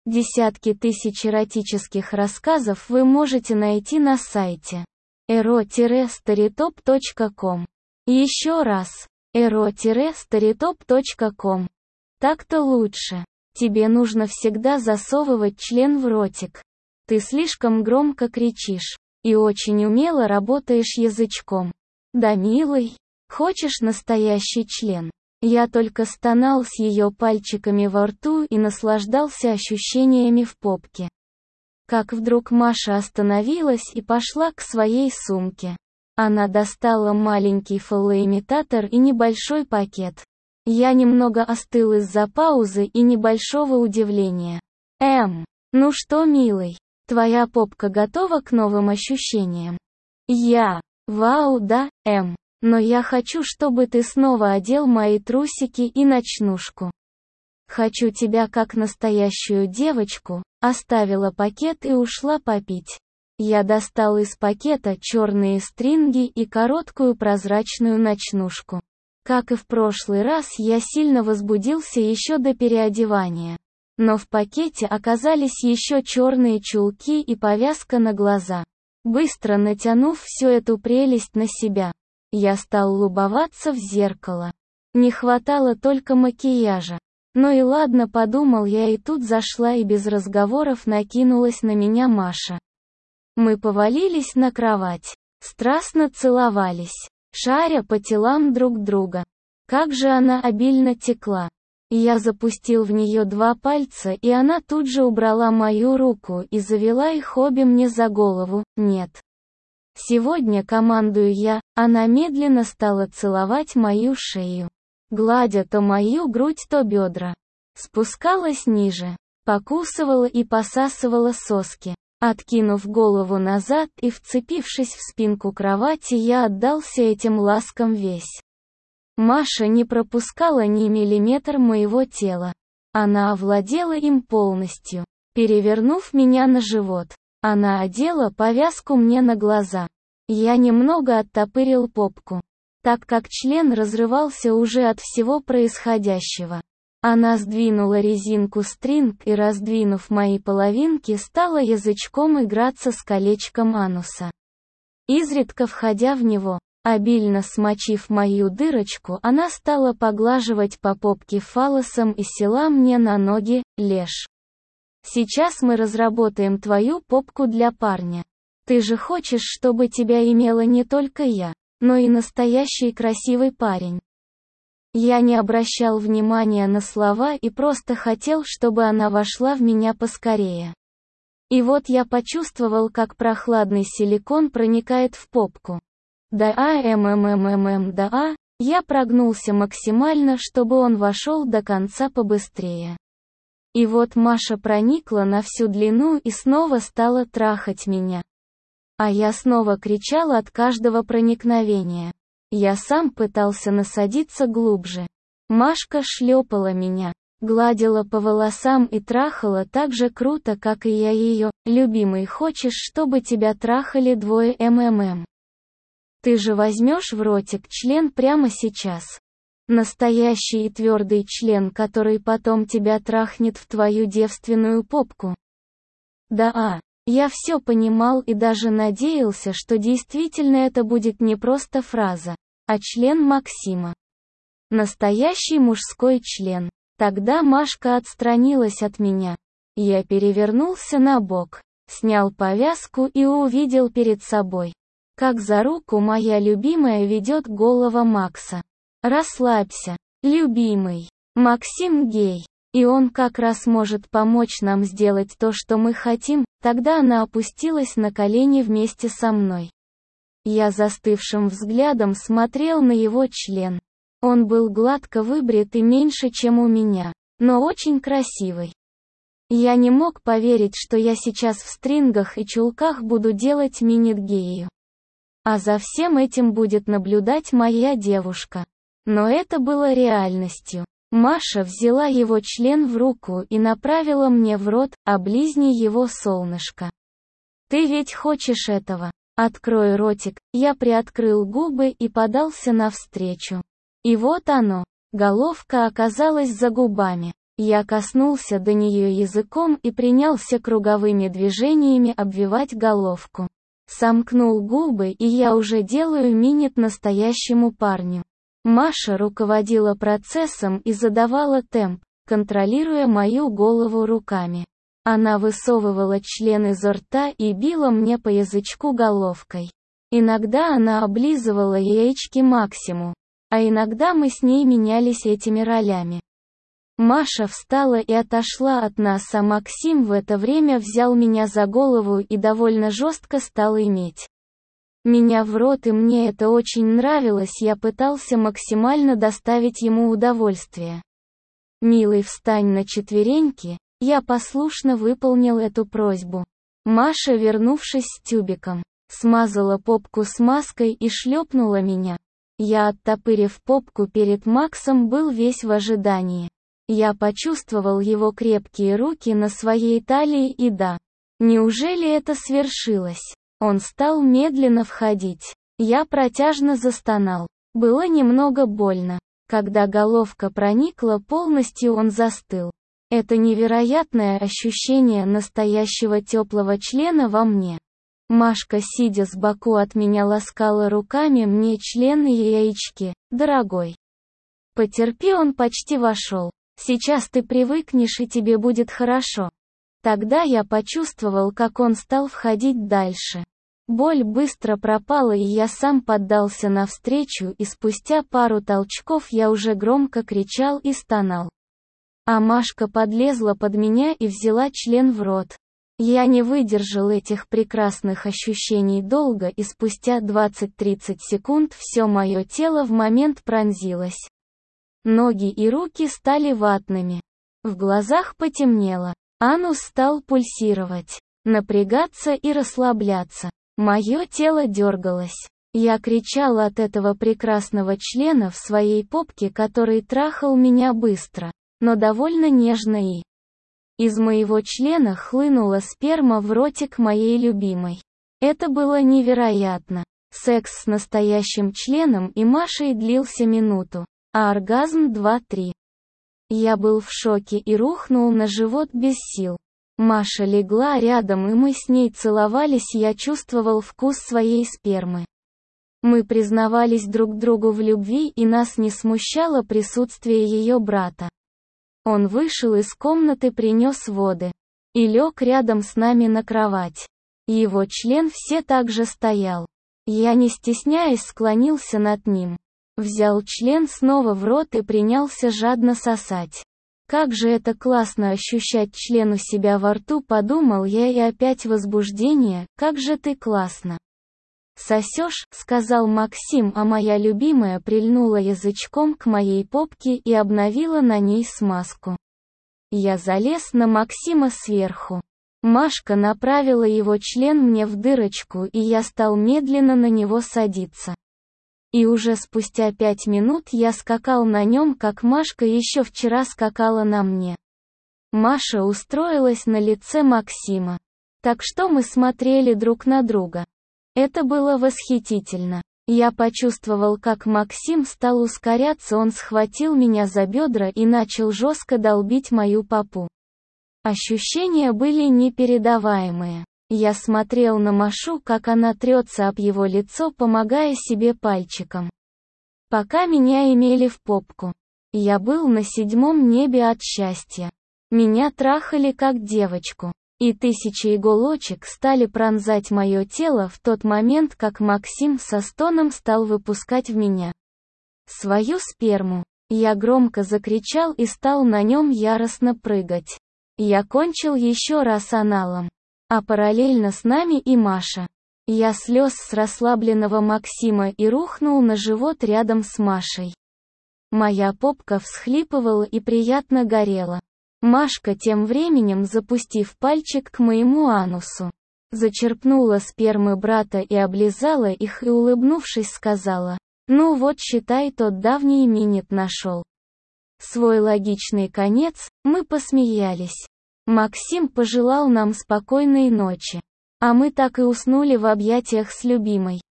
Десятки тысяч эротических рассказов вы можете найти на сайте ero-storytop.com. Еще раз, ero-storytop.com. Так-то лучше. Тебе нужно всегда засовывать член в ротик. Ты слишком громко кричишь и очень умело работаешь язычком. Да, милый, хочешь настоящий член? Я только стонал с ее пальчиками во рту и наслаждался ощущениями в попке. Как вдруг Маша остановилась и пошла к своей сумке. Она достала маленький фалоимитатор и небольшой пакет. Я немного остыл из-за паузы и небольшого удивления. Ну что, милый, твоя попка готова к новым ощущениям? Вау, да, но я хочу, чтобы ты снова одел мои трусики и ночнушку. Хочу тебя как настоящую девочку. Оставила пакет и ушла попить. Я достал из пакета черные стринги и короткую прозрачную ночнушку. Как и в прошлый раз, я сильно возбудился еще до переодевания. Но в пакете оказались еще черные чулки и повязка на глаза. Быстро натянув всю эту прелесть на себя, я стал любоваться в зеркало. Не хватало только макияжа. Ну и ладно, подумал я, и тут зашла и без разговоров накинулась на меня Маша. Мы повалились на кровать, страстно целовались, шаря по телам друг друга. Как же она обильно текла. Я запустил в нее 2 пальца, и она тут же убрала мою руку и завела их обе мне за голову. Нет. Сегодня командую я. Она медленно стала целовать мою шею, гладя то мою грудь, то бедра. Спускалась ниже, покусывала и посасывала соски. Откинув голову назад и вцепившись в спинку кровати, я отдался этим ласкам весь. Маша не пропускала ни миллиметр моего тела. Она овладела им полностью. Перевернув меня на живот, она одела повязку мне на глаза. Я немного оттопырил попку, так как член разрывался уже от всего происходящего. Она сдвинула резинку стринг и, раздвинув мои половинки, стала язычком играться с колечком ануса. Изредка входя в него, обильно смочив мою дырочку, она стала поглаживать по попке фаллосом и села мне на ноги. Леш, сейчас мы разработаем твою попку для парня. Ты же хочешь, чтобы тебя имела не только я, но и настоящий красивый парень. Я не обращал внимания на слова и просто хотел, чтобы она вошла в меня поскорее. И вот я почувствовал, как прохладный силикон проникает в попку. Я прогнулся максимально, чтобы он вошел до конца побыстрее. И вот Маша проникла на всю длину и снова стала трахать меня. А я снова кричал от каждого проникновения. Я сам пытался насадиться глубже. Машка шлепала меня, гладила по волосам и трахала так же круто, как и я ее. Любимый, хочешь, чтобы тебя трахали 2 мм? Ты же возьмешь в ротик член прямо сейчас. Настоящий и твердый член, который потом тебя трахнет в твою девственную попку. Я все понимал и даже надеялся, что действительно это будет не просто фраза, а член Максима. Настоящий мужской член. Тогда Машка отстранилась от меня. Я перевернулся на бок, снял повязку и увидел перед собой, как за руку моя любимая ведет голова Макса. Расслабься, любимый. Максим гей. И он как раз может помочь нам сделать то, что мы хотим. Тогда она опустилась на колени вместе со мной. Я застывшим взглядом смотрел на его член. Он был гладко выбрит и меньше, чем у меня, но очень красивый. Я не мог поверить, что я сейчас в стрингах и чулках буду делать минет гею. А за всем этим будет наблюдать моя девушка. Но это было реальностью. Маша взяла его член в руку и направила мне в рот. Облизни его, солнышко. Ты ведь хочешь этого? Открой ротик. Я приоткрыл губы и подался навстречу. И вот оно. Головка оказалась за губами. Я коснулся до нее языком и принялся круговыми движениями обвивать головку. Сомкнул губы, и я уже делаю минет настоящему парню. Маша руководила процессом и задавала темп, контролируя мою голову руками. Она высовывала член изо рта и била мне по язычку головкой. Иногда она облизывала яички Максиму, а иногда мы с ней менялись этими ролями. Маша встала и отошла от нас, а Максим в это время взял меня за голову и довольно жестко стал иметь меня в рот, и мне это очень нравилось, я пытался максимально доставить ему удовольствие. «Милый, встань на четвереньки», я послушно выполнил эту просьбу. Маша, вернувшись с тюбиком, смазала попку смазкой и шлепнула меня. Я, оттопырив попку перед Максом, был весь в ожидании. Я почувствовал его крепкие руки на своей талии и да. Неужели это свершилось? Он стал медленно входить. Я протяжно застонал. Было немного больно. Когда головка проникла полностью, он застыл. Это невероятное ощущение настоящего теплого члена во мне. Машка, сидя сбоку от меня, ласкала руками мне член и яички. «Дорогой, потерпи, он почти вошел. Сейчас ты привыкнешь и тебе будет хорошо». Тогда я почувствовал, как он стал входить дальше. Боль быстро пропала, и я сам поддался навстречу, и спустя пару толчков я уже громко кричал и стонал. А Машка подлезла под меня и взяла член в рот. Я не выдержал этих прекрасных ощущений долго, и спустя 20-30 секунд все мое тело в момент пронзилось. Ноги и руки стали ватными. В глазах потемнело. Анус стал пульсировать, напрягаться и расслабляться. Мое тело дергалось. Я кричал от этого прекрасного члена в своей попке, который трахал меня быстро, но довольно нежно, и из моего члена хлынула сперма в ротик моей любимой. Это было невероятно. Секс с настоящим членом и Машей длился минуту, а оргазм 2-3. Я был в шоке и рухнул на живот без сил. Маша легла рядом, и мы с ней целовались, я чувствовал вкус своей спермы. Мы признавались друг другу в любви, и нас не смущало присутствие ее брата. Он вышел из комнаты, принес воды и лег рядом с нами на кровать. Его член все так же стоял. Я, не стесняясь, склонился над ним. Взял член снова в рот и принялся жадно сосать. Как же это классно ощущать член у себя во рту, подумал я, и опять возбуждение. Как же ты классно сосешь, сказал Максим, а моя любимая прильнула язычком к моей попке и обновила на ней смазку. Я залез на Максима сверху. Машка направила его член мне в дырочку, и я стал медленно на него садиться. И уже спустя 5 минут я скакал на нем, как Машка еще вчера скакала на мне. Маша устроилась на лице Максима. Так что мы смотрели друг на друга. Это было восхитительно. Я почувствовал, как Максим стал ускоряться, он схватил меня за бедра и начал жестко долбить мою попу. Ощущения были непередаваемые. Я смотрел на Машу, как она трется об его лицо, помогая себе пальчиком. Пока меня имели в попку. Я был на 7-м небе от счастья. Меня трахали как девочку. И тысячи иголочек стали пронзать мое тело в тот момент, как Максим со стоном стал выпускать в меня свою сперму. Я громко закричал и стал на нем яростно прыгать. Я кончил еще раз аналом. А параллельно с нами и Маша. Я слез с расслабленного Максима и рухнул на живот рядом с Машей. Моя попка всхлипывала и приятно горела. Машка тем временем, запустив пальчик к моему анусу, зачерпнула спермы брата и облизала их, и, улыбнувшись, сказала: «Ну вот, считай, тот давний минет нашел свой логичный конец». Мы посмеялись. Максим пожелал нам спокойной ночи. А мы так и уснули в объятиях с любимой.